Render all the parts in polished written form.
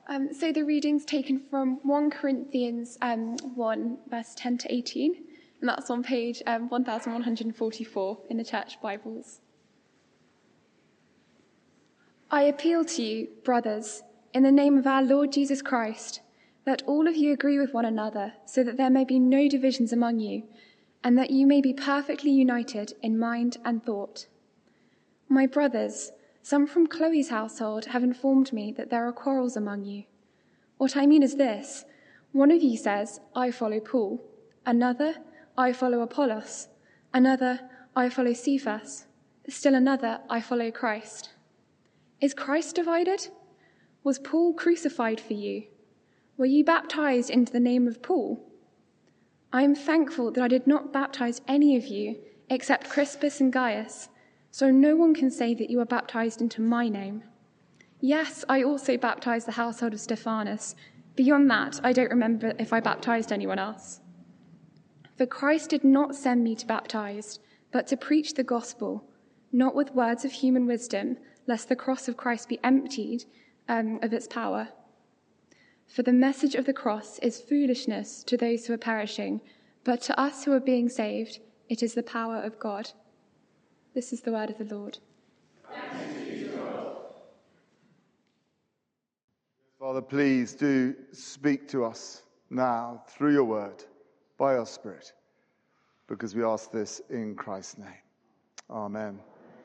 So the reading's taken from 1 Corinthians 1, verse 10 to 18, and that's on page 1144 in the Church Bibles. I appeal to you, brothers, in the name of our Lord Jesus Christ, that all of you agree with one another, so that there may be no divisions among you, and that you may be perfectly united in mind and thought. My brothers, some from Chloe's household have informed me that there are quarrels among you. What I mean is this: one of you says, I follow Paul; another, I follow Apollos; another, I follow Cephas; still another, I follow Christ. Is Christ divided? Was Paul crucified for you? Were you baptized into the name of Paul? I am thankful that I did not baptize any of you except Crispus and Gaius, so no one can say that you were baptized into my name. Yes, I also baptized the household of Stephanas. Beyond that, I don't remember if I baptized anyone else. For Christ did not send me to baptize, but to preach the gospel, not with words of human wisdom, lest the cross of Christ be emptied of its power. For the message of the cross is foolishness to those who are perishing, but to us who are being saved, it is the power of God. This is the word of the Lord. Thanks be to God. Father, please do speak to us now through your word, by your Spirit, because we ask this in Christ's name. Amen.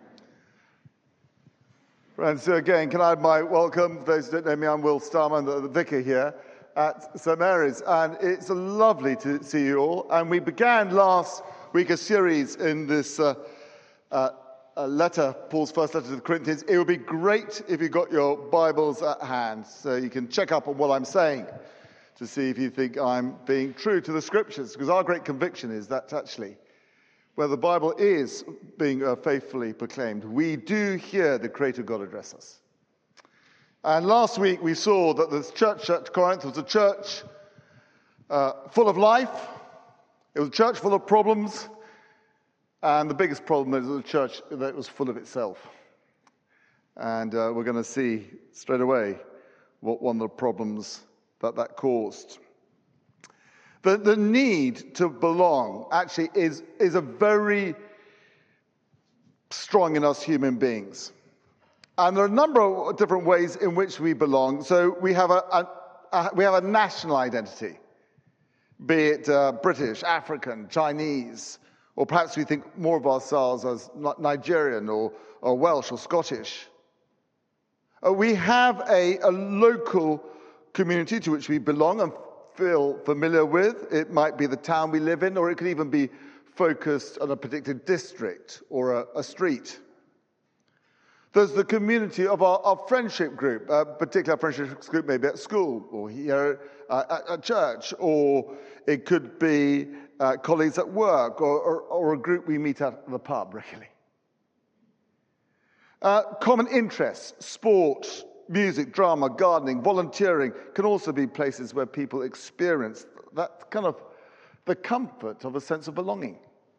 Friends, so again, can I have my welcome? For those who don't know me, I'm Will Starman, the vicar here at St. Mary's, and it's lovely to see you all. And we began last week a series in this letter, Paul's first letter to the Corinthians. It would be great if you got your Bibles at hand so you can check up on what I'm saying to see if you think I'm being true to the Scriptures, because our great conviction is that actually, where the Bible is being faithfully proclaimed, we do hear the Creator God address us. And last week we saw that the church at Corinth was a church full of life. It was a church full of problems. And the biggest problem is a church that was full of itself. And we're going to see straight away what one of the problems that caused. The need to belong actually is a very strong in us human beings. And there are a number of different ways in which we belong. So we have a national identity, be it British, African, Chinese, or perhaps we think more of ourselves as Nigerian or Welsh or Scottish. We have a local community to which we belong and feel familiar with. It might be the town we live in, or it could even be focused on a particular district or a street. There's the community of our friendship group, a particular friendship group maybe at school or here at church, or it could be colleagues at work or a group we meet at the pub regularly. Common interests, sport, music, drama, gardening, volunteering can also be places where people experience that kind of the comfort of a sense of belonging.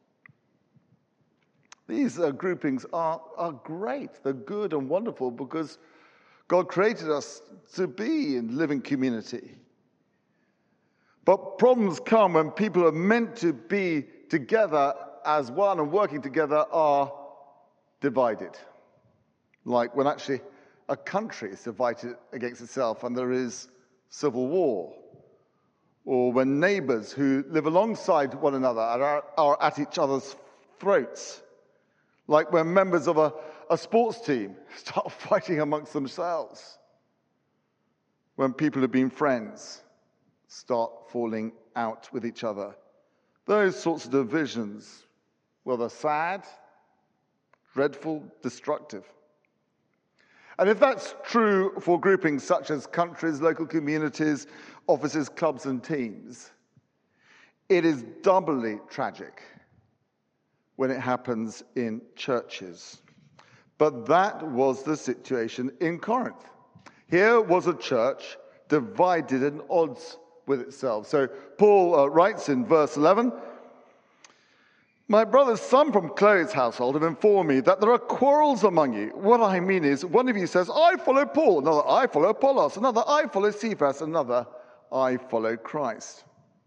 These groupings are great. They're good and wonderful because God created us to be in living community. But problems come when people are meant to be together as one and working together are divided. Like when actually a country is divided against itself and there is civil war. Or when neighbors who live alongside one another are at each other's throats. Like when members of a sports team start fighting amongst themselves. When people who've been friends start falling out with each other. Those sorts of divisions, well, they're sad, dreadful, destructive. And if that's true for groupings such as countries, local communities, offices, clubs, and teams, it is doubly tragic when it happens in churches. But that was the situation in Corinth. Here was a church divided and odds with itself. So Paul writes in verse 11, My brothers, some from Chloe's household, have informed me that there are quarrels among you. What I mean is, one of you says, I follow Paul, another, I follow Apollos, another, I follow Cephas, another, I follow Christ.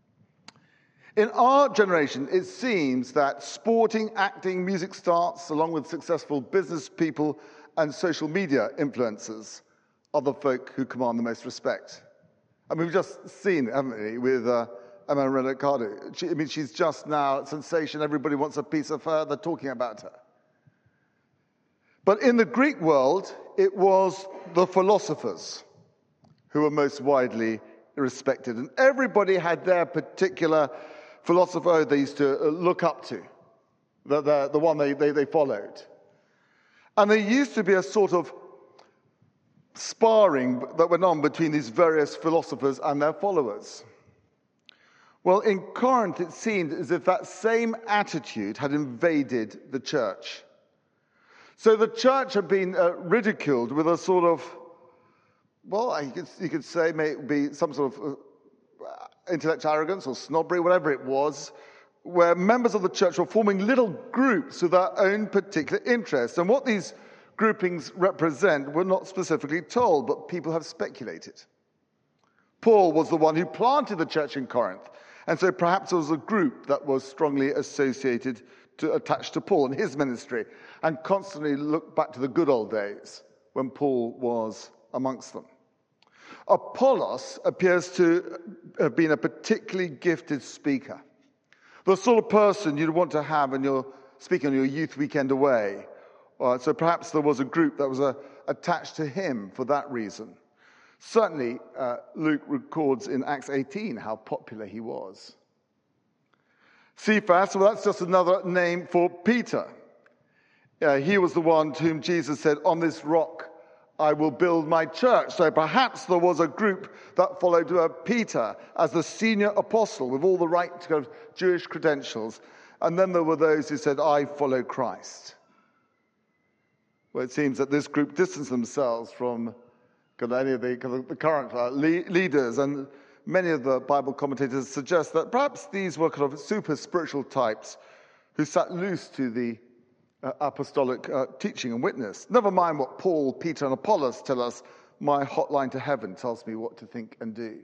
In our generation, it seems that sporting, acting, music stars, along with successful business people and social media influencers, are the folk who command the most respect. I mean, we've just seen, haven't we, with Emma Raducanu. She's just now a sensation. Everybody wants a piece of her. They're talking about her. But in the Greek world, it was the philosophers who were most widely respected. And everybody had their particular philosopher they used to look up to, the one they followed. And there used to be a sort of sparring that went on between these various philosophers and their followers. Well, in Corinth, it seemed as if that same attitude had invaded the church. So the church had been ridiculed with a sort of, well, you could say maybe some sort of intellectual arrogance or snobbery, whatever it was, where members of the church were forming little groups with their own particular interests. And what these groupings represent were not specifically told, but people have speculated. Paul was the one who planted the church in Corinth, and so perhaps there was a group that was strongly attached to Paul and his ministry, and constantly looked back to the good old days when Paul was amongst them. Apollos appears to have been a particularly gifted speaker, the sort of person you'd want to have when you're speaking on your youth weekend away. So perhaps there was a group that was attached to him for that reason. Certainly, Luke records in Acts 18 how popular he was. Cephas, well, that's just another name for Peter. He was the one to whom Jesus said, on this rock I will build my church. So perhaps there was a group that followed Peter as the senior apostle with all the right kind of Jewish credentials. And then there were those who said, I follow Christ. Well, it seems that this group distanced themselves from any of the current leaders, and many of the Bible commentators suggest that perhaps these were kind of super spiritual types who sat loose to the apostolic teaching and witness. Never mind what Paul, Peter, and Apollos tell us. My hotline to heaven tells me what to think and do.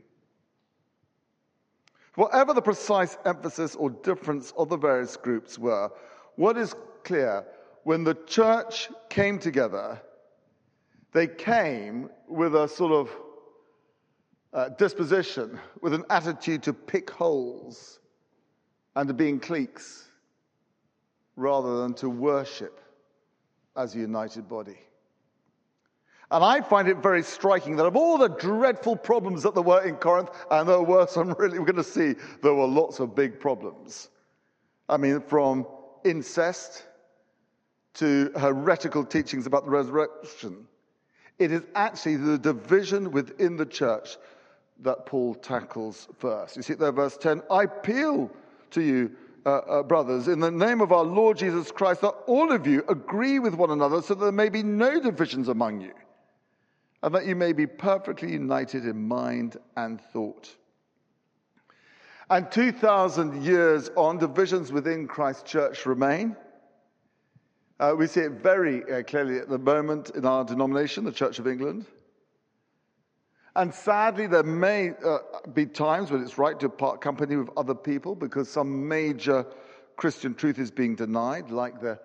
Whatever the precise emphasis or difference of the various groups were, what is clear, when the church came together, they came with a sort of disposition, with an attitude to pick holes and to be in cliques, rather than to worship as a united body. And I find it very striking that of all the dreadful problems that there were in Corinth, and there were some really, we're going to see, there were lots of big problems. I mean, from incest to heretical teachings about the resurrection, it is actually the division within the church that Paul tackles first. You see there, verse 10, I appeal to you, brothers, in the name of our Lord Jesus Christ, that all of you agree with one another so that there may be no divisions among you, and that you may be perfectly united in mind and thought. And 2,000 years on, divisions within Christ's church remain. We see it very clearly at the moment in our denomination, the Church of England. And sadly, there may be times when it's right to part company with other people because some major Christian truth is being denied, like the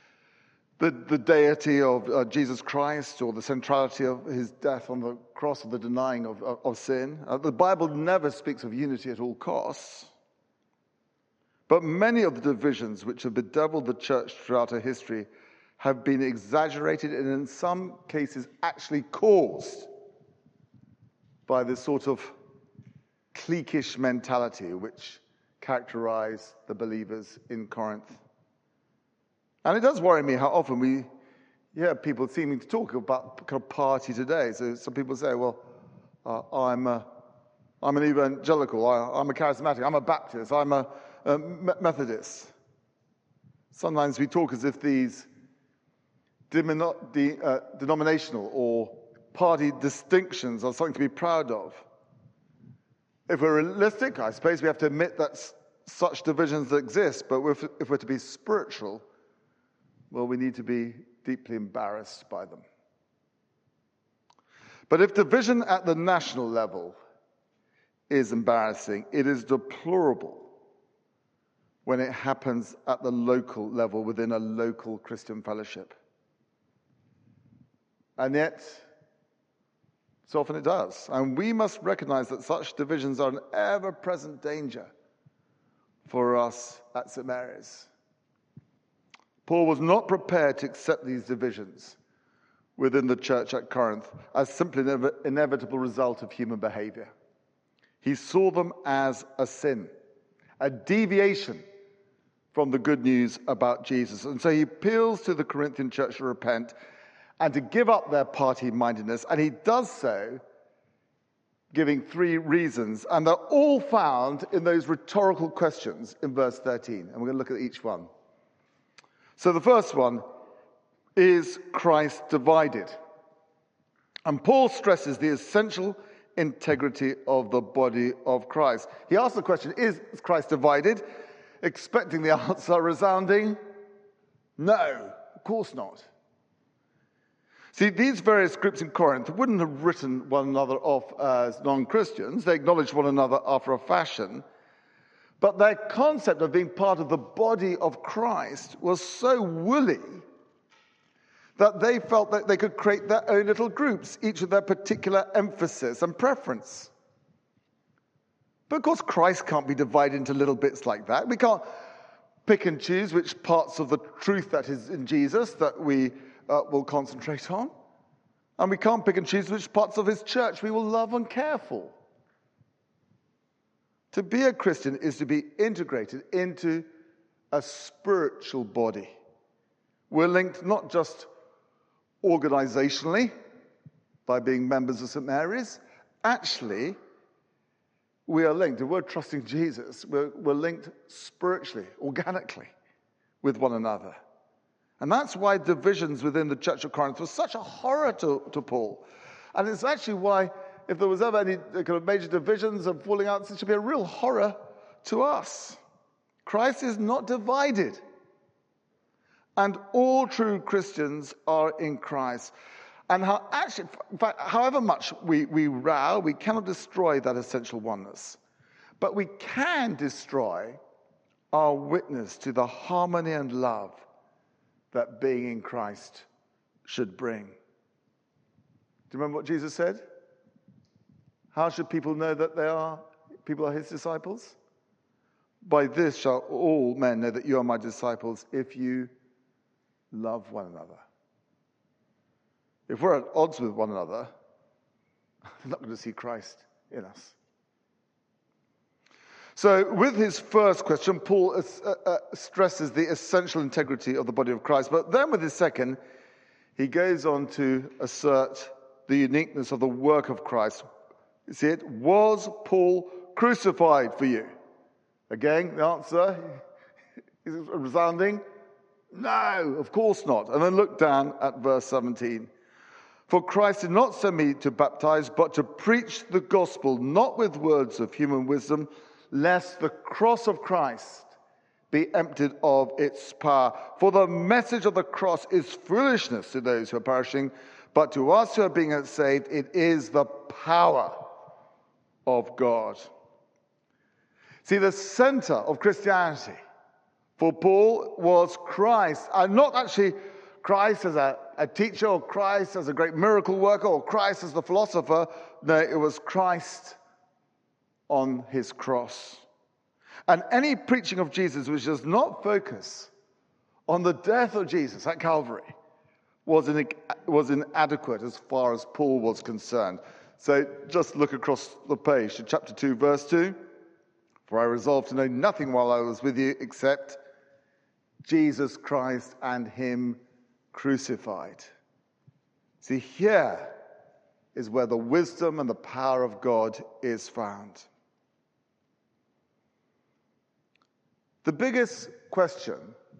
deity of Jesus Christ or the centrality of his death on the cross, or the denying of sin. The Bible never speaks of unity at all costs. But many of the divisions which have bedeviled the church throughout her history have been exaggerated and in some cases actually caused by this sort of cliquish mentality which characterized the believers in Corinth. And it does worry me how often we hear people seeming to talk about kind of party today. So some people say, well, I'm an evangelical, I'm a charismatic, I'm a Baptist, I'm a Methodist. Sometimes we talk as if these denominational or party distinctions are something to be proud of. If we're realistic, I suppose we have to admit that such divisions exist, but if we're to be spiritual, well, we need to be deeply embarrassed by them. But if division at the national level is embarrassing, it is deplorable when it happens at the local level within a local Christian fellowship. And yet, so often it does. And we must recognize that such divisions are an ever-present danger for us at St. Mary's. Paul was not prepared to accept these divisions within the church at Corinth as simply an inevitable result of human behavior. He saw them as a sin, a deviation from the good news about Jesus. And so he appeals to the Corinthian church to repent and to give up their party-mindedness. And he does so giving 3 reasons. And they're all found in those rhetorical questions in verse 13. And we're going to look at each one. So the first one is Christ divided? And Paul stresses the essential integrity of the body of Christ. He asks the question, is Christ divided? Expecting the answer resounding, no, of course not. See, these various groups in Corinth wouldn't have written one another off as non-Christians. They acknowledged one another after a fashion. But their concept of being part of the body of Christ was so woolly that they felt that they could create their own little groups, each with their particular emphasis and preference. But of course, Christ can't be divided into little bits like that. We can't pick and choose which parts of the truth that is in Jesus that we will concentrate on. And we can't pick and choose which parts of his church we will love and care for. To be a Christian is to be integrated into a spiritual body. We're linked not just organizationally by being members of St. Mary's. Actually, we are linked. If we're trusting Jesus, we're linked spiritually, organically, with one another. And that's why divisions within the Church of Corinth was such a horror to Paul. And it's actually why, if there was ever any kind of major divisions and falling out, it should be a real horror to us. Christ is not divided. And all true Christians are in Christ. And in fact, however much we row, we cannot destroy that essential oneness. But we can destroy our witness to the harmony and love that being in Christ should bring. Do you remember what Jesus said? How should people know that people are his disciples? By this shall all men know that you are my disciples, if you love one another. If we're at odds with one another, we're not going to see Christ in us. So with his first question, Paul stresses the essential integrity of the body of Christ. But then with his second, he goes on to assert the uniqueness of the work of Christ. You see it? Was Paul crucified for you? Again, the answer is resounding, no, of course not. And then look down at verse 17. For Christ did not send me to baptize, but to preach the gospel, not with words of human wisdom, lest the cross of Christ be emptied of its power. For the message of the cross is foolishness to those who are perishing, but to us who are being saved, it is the power of God. See, the center of Christianity for Paul was Christ, and not actually Christ as a teacher, or Christ as a great miracle worker, or Christ as the philosopher. No, it was Christ on his cross. And any preaching of Jesus which does not focus on the death of Jesus at Calvary was inadequate as far as Paul was concerned. So just look across the page to chapter 2, verse 2. For I resolved to know nothing while I was with you except Jesus Christ and him crucified. See, here is where the wisdom and the power of God is found. The biggest question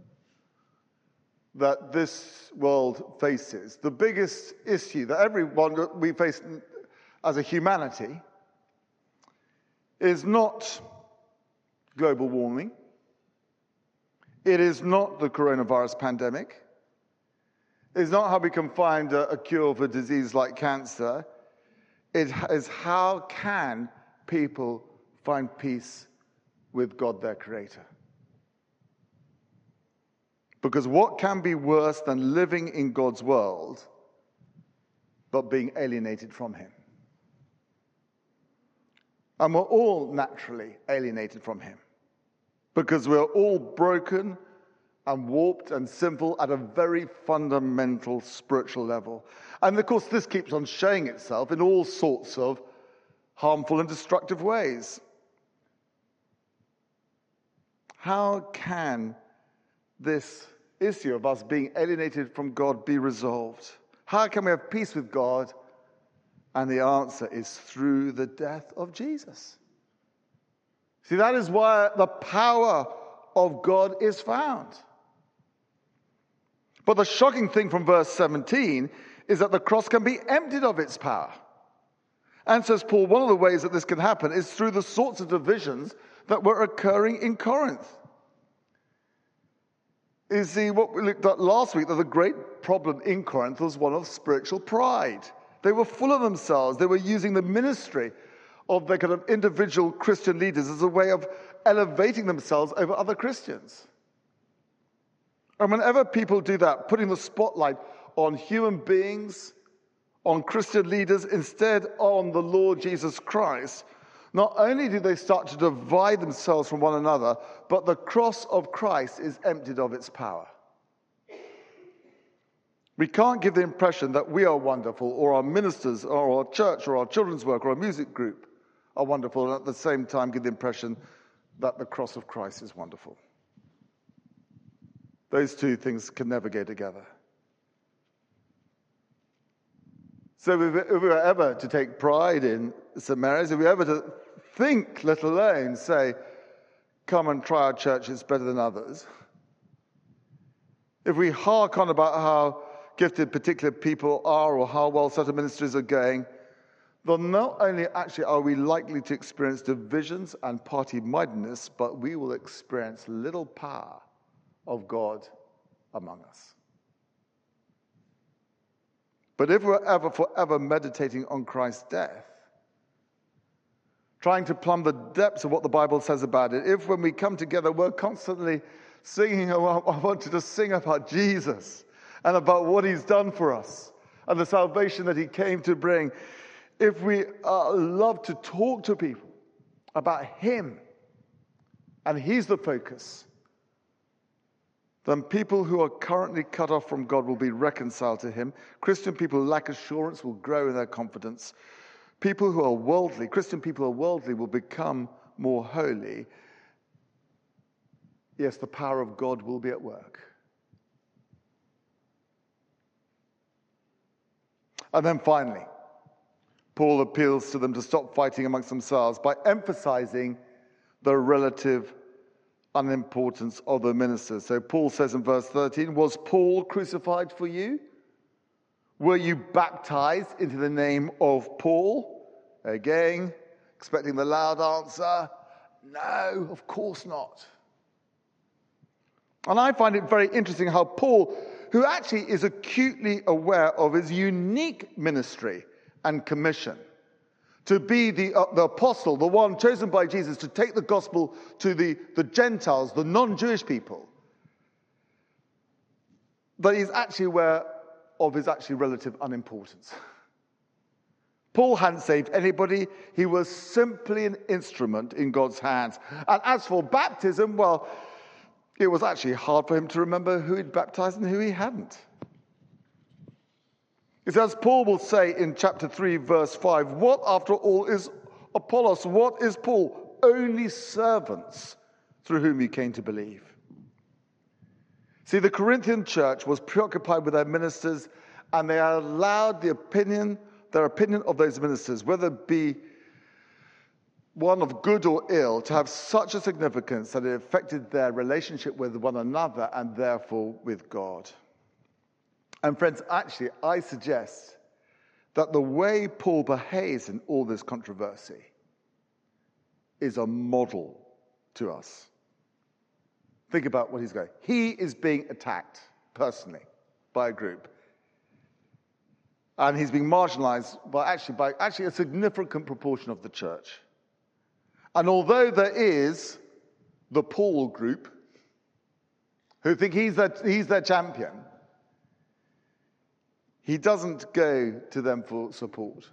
that this world faces, the biggest issue that everyone we face as a humanity, is not global warming. It is not the coronavirus pandemic. It is not how we can find a cure for disease like cancer. It is how can people find peace with God, their Creator. Because what can be worse than living in God's world but being alienated from Him? And we're all naturally alienated from Him because we're all broken and warped and sinful at a very fundamental spiritual level. And of course, this keeps on showing itself in all sorts of harmful and destructive ways. How can this issue of us being alienated from God be resolved? How can we have peace with God? And the answer is through the death of Jesus. See, that is where the power of God is found. But the shocking thing from verse 17 is that the cross can be emptied of its power. And says Paul, one of the ways that this can happen is through the sorts of divisions that were occurring in Corinth. You see, what we looked at last week, that the great problem in Corinth was one of spiritual pride. They were full of themselves. They were using the ministry of their kind of individual Christian leaders as a way of elevating themselves over other Christians. And whenever people do that, putting the spotlight on human beings, on Christian leaders, instead on the Lord Jesus Christ, not only do they start to divide themselves from one another, but the cross of Christ is emptied of its power. We can't give the impression that we are wonderful, or our ministers, or our church, or our children's work, or our music group are wonderful, and at the same time give the impression that the cross of Christ is wonderful. Those two things can never go together. So if we were ever to take pride in St. Mary's, if we were ever to think, let alone say, come and try our church, it's better than others. If we hark on about how gifted particular people are or how well certain ministries are going, then not only actually are we likely to experience divisions and party-mindedness, but we will experience little power of God among us. But if we're ever forever meditating on Christ's death, trying to plumb the depths of what the Bible says about it, if when we come together we're constantly singing, oh, I want you to sing about Jesus and about what He's done for us and the salvation that He came to bring, if we love to talk to people about Him and He's the focus, then people who are currently cut off from God will be reconciled to Him. Christian people who lack assurance will grow in their confidence. People who are worldly, Christian people who are worldly, will become more holy. Yes, the power of God will be at work. And then finally, Paul appeals to them to stop fighting amongst themselves by emphasizing the relative unimportance of the ministers. So Paul says in verse 13, was Paul crucified for you? Were you baptized into the name of Paul? Again, expecting the loud answer, no, of course not. And I find it very interesting how Paul, who actually is acutely aware of his unique ministry and commission, to be the apostle, the one chosen by Jesus to take the gospel to the Gentiles, the non-Jewish people, but he's actually aware of his actually relative unimportance. Paul hadn't saved anybody. He was simply an instrument in God's hands. And as for baptism, well, it was actually hard for him to remember who he'd baptized and who he hadn't. It's as Paul will say in chapter 3, verse 5, what after all is Apollos? What is Paul? Only servants through whom he came to believe. See, the Corinthian church was preoccupied with their ministers, and they allowed their opinion of those ministers, whether it be one of good or ill, to have such a significance that it affected their relationship with one another and therefore with God. And friends, actually, I suggest that the way Paul behaves in all this controversy is a model to us. Think about what he's going. He is being attacked personally by a group. And he's being marginalized by a significant proportion of the church. And although there is the Paul group who think he's their champion, he doesn't go to them for support.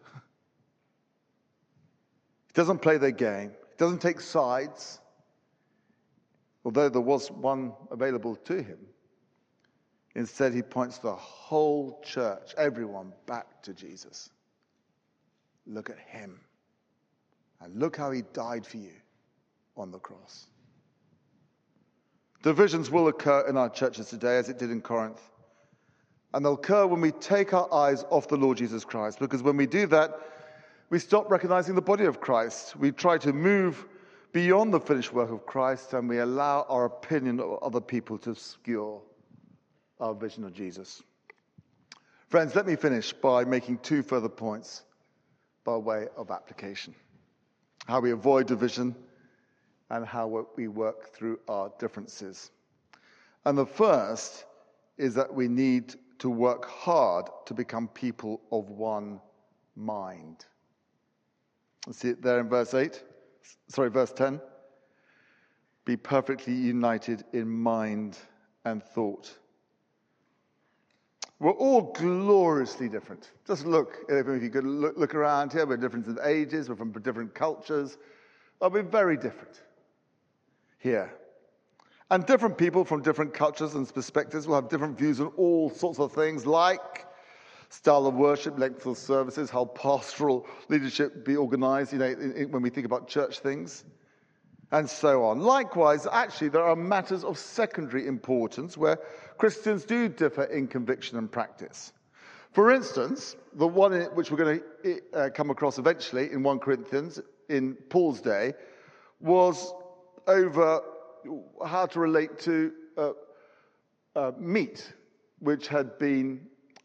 He doesn't play their game. He doesn't take sides, although there was one available to him. Instead, he points the whole church, everyone, back to Jesus. Look at him. And look how he died for you on the cross. Divisions will occur in our churches today, as it did in Corinth. And they'll occur when we take our eyes off the Lord Jesus Christ. Because when we do that, we stop recognizing the body of Christ. We try to move beyond the finished work of Christ, and we allow our opinion of other people to obscure our vision of Jesus. Friends, let me finish by making two further points by way of application. How we avoid division and how we work through our differences. And the first is that we need to work hard to become people of one mind. See it there in verse 10. Be perfectly united in mind and thought. We're all gloriously different. Just look, if you could look around here, we're different in ages, we're from different cultures. We're very different here. And different people from different cultures and perspectives will have different views on all sorts of things, like style of worship, length of services, how pastoral leadership be organized, when we think about church things, and so on. Likewise, actually, there are matters of secondary importance where Christians do differ in conviction and practice. For instance, the one which we're going to come across eventually in 1 Corinthians in Paul's day was over how to relate to meat, which had been,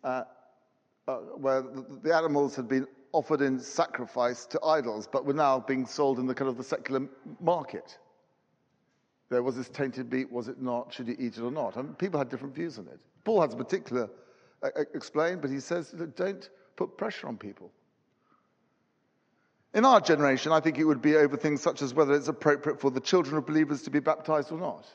where the animals had been offered in sacrifice to idols, but were now being sold in the kind of the secular market. There was this tainted meat, was it not? Should you eat it or not? And people had different views on it. Paul has a particular explain, but he says that don't put pressure on people. In our generation, I think it would be over things such as whether it's appropriate for the children of believers to be baptized or not.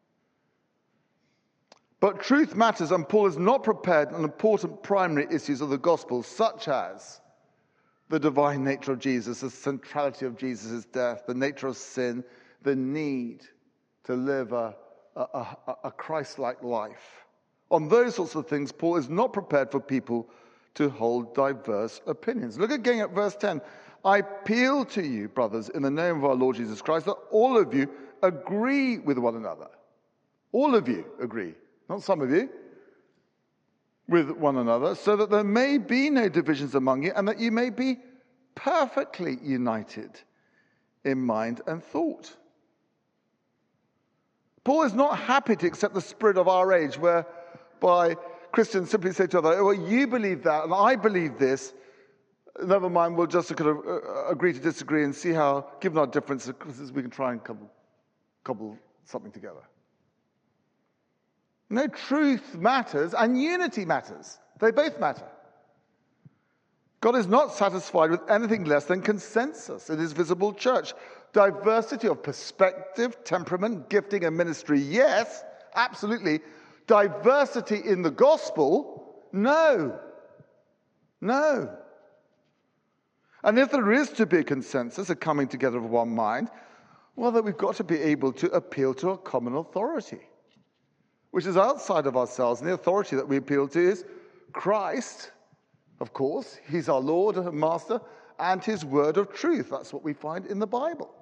But truth matters, and Paul is not prepared on important primary issues of the gospel, such as the divine nature of Jesus, the centrality of Jesus' death, the nature of sin, the need to live a Christ-like life. On those sorts of things, Paul is not prepared for people to hold diverse opinions. Look again at verse 10. I appeal to you, brothers, in the name of our Lord Jesus Christ, that all of you agree with one another. All of you agree, not some of you, with one another, so that there may be no divisions among you, and that you may be perfectly united in mind and thought. Paul is not happy to accept the spirit of our age, whereby Christians simply say to each other, well, you believe that, and I believe this. Never mind, we'll just kind of agree to disagree and see how, given our differences, we can try and cobble something together. No, truth matters and unity matters. They both matter. God is not satisfied with anything less than consensus in his visible church. Diversity of perspective, temperament, gifting, and ministry, yes, absolutely. Diversity in the gospel, no. No. And if there is to be a consensus, a coming together of one mind, well, then we've got to be able to appeal to a common authority, which is outside of ourselves. And the authority that we appeal to is Christ, of course. He's our Lord and Master, and his word of truth. That's what we find in the Bible.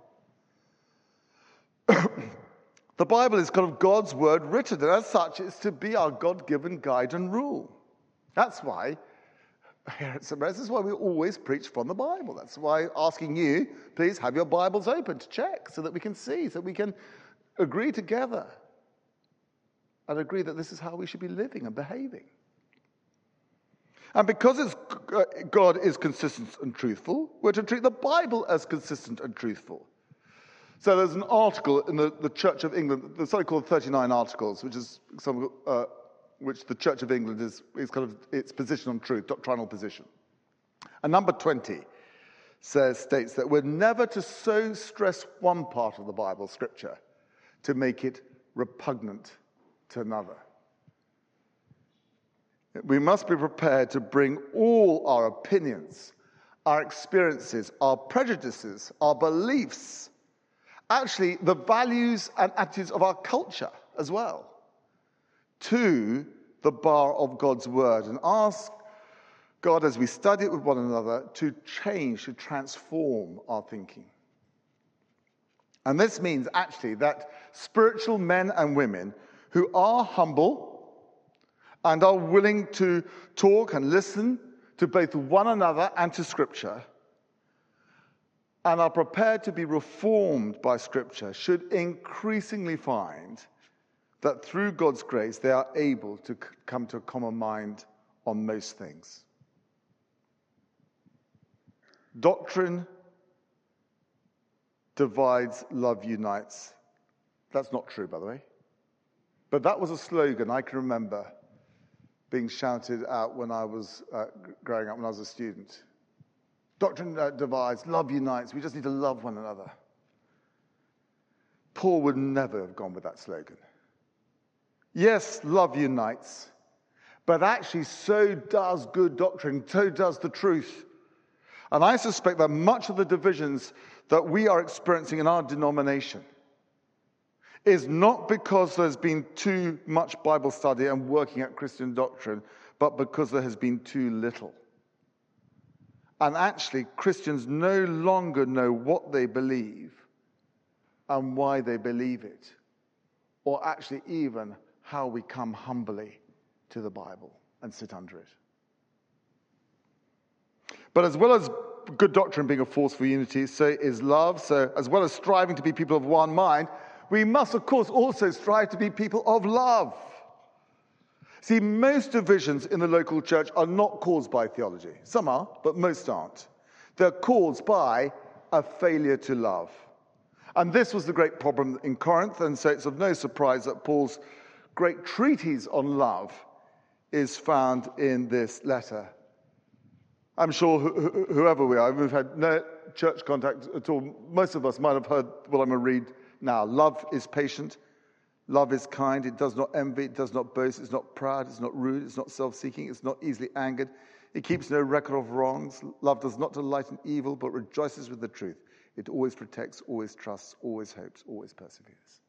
The Bible is kind of God's word written, and as such, it's to be our God-given guide and rule. That's why here at St. Mary's, this is why we always preach from the Bible. That's why asking you, please have your Bibles open to check so that we can see, so we can agree together and agree that this is how we should be living and behaving. And because God is consistent and truthful, we're to treat the Bible as consistent and truthful. So there's an article in the Church of England, there's something called 39 Articles, which is which the Church of England is kind of its position on truth, doctrinal position. And number 20 states that we're never to so stress one part of the Bible, Scripture, to make it repugnant to another. We must be prepared to bring all our opinions, our experiences, our prejudices, our beliefs, actually the values and attitudes of our culture as well, to the bar of God's word, and ask God, as we study it with one another, to change, to transform our thinking. And this means actually that spiritual men and women who are humble and are willing to talk and listen to both one another and to Scripture, and are prepared to be reformed by Scripture, should increasingly find that through God's grace they are able to come to a common mind on most things. Doctrine divides, love unites. That's not true, by the way. But that was a slogan I can remember being shouted out when I was growing up, when I was a student. Doctrine divides, love unites. We just need to love one another. Paul would never have gone with that slogan. Yes, love unites, but actually so does good doctrine, so does the truth. And I suspect that much of the divisions that we are experiencing in our denomination is not because there's been too much Bible study and working at Christian doctrine, but because there has been too little. And actually, Christians no longer know what they believe and why they believe it, or actually even how we come humbly to the Bible and sit under it. But as well as good doctrine being a force for unity, so is love. So as well as striving to be people of one mind, we must, of course, also strive to be people of love. See, most divisions in the local church are not caused by theology. Some are, but most aren't. They're caused by a failure to love. And this was the great problem in Corinth, and so it's of no surprise that Paul's great treatise on love is found in this letter. I'm sure whoever we are, we've had no church contact at all. Most of us might have heard what I'm going to read now. Love is patient. Love is kind. It does not envy. It does not boast. It's not proud. It's not rude. It's not self-seeking. It's not easily angered. It keeps no record of wrongs. Love does not delight in evil, but rejoices with the truth. It always protects, always trusts, always hopes, always perseveres.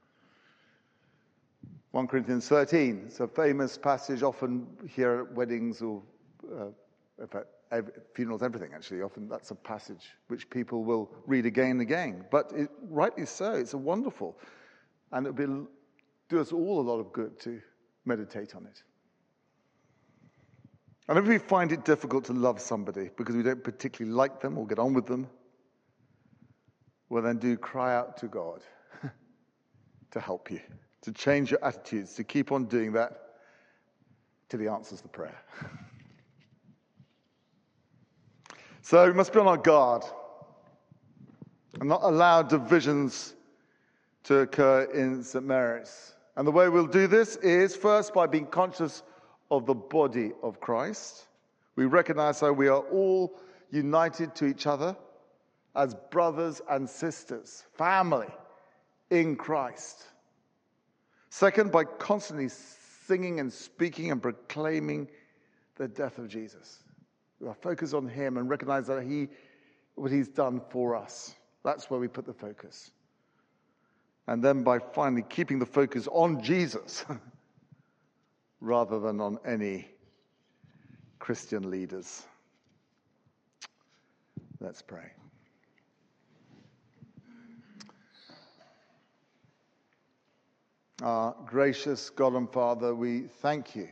1 Corinthians 13. It's a famous passage often here at weddings or in fact, funerals, everything actually. Often that's a passage which people will read again and again. But rightly so, it's a wonderful. And it will do us all a lot of good to meditate on it. And if we find it difficult to love somebody because we don't particularly like them or get on with them, well then do cry out to God to help you, to change your attitudes, to keep on doing that till he answers the prayer. So we must be on our guard and not allow divisions to occur in St. Mary's. And the way we'll do this is first by being conscious of the body of Christ. We recognize how we are all united to each other as brothers and sisters, family in Christ. Second, by constantly singing and speaking and proclaiming the death of Jesus. We are focused on him and recognize that what he's done for us. That's where we put the focus. And then by finally keeping the focus on Jesus rather than on any Christian leaders. Let's pray. Our gracious God and Father, we thank you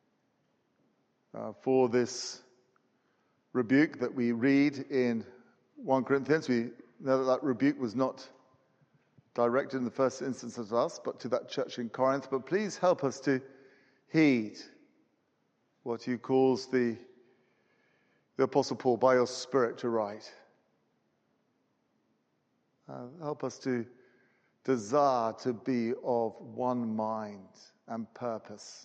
for this rebuke that we read in 1 Corinthians. We know that rebuke was not directed in the first instance at us, but to that church in Corinth. But please help us to heed what you calls the Apostle Paul by your Spirit to write. Help us to desire to be of one mind and purpose,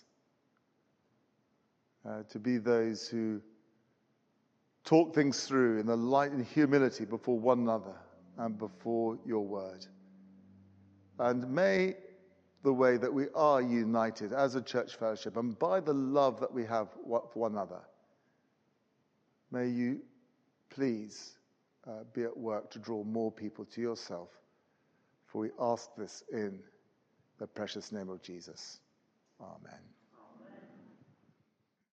to be those who talk things through in the light and humility before one another and before your word. And may the way that we are united as a church fellowship and by the love that we have for one another, may you please be at work to draw more people to yourself. For we ask this in the precious name of Jesus. Amen.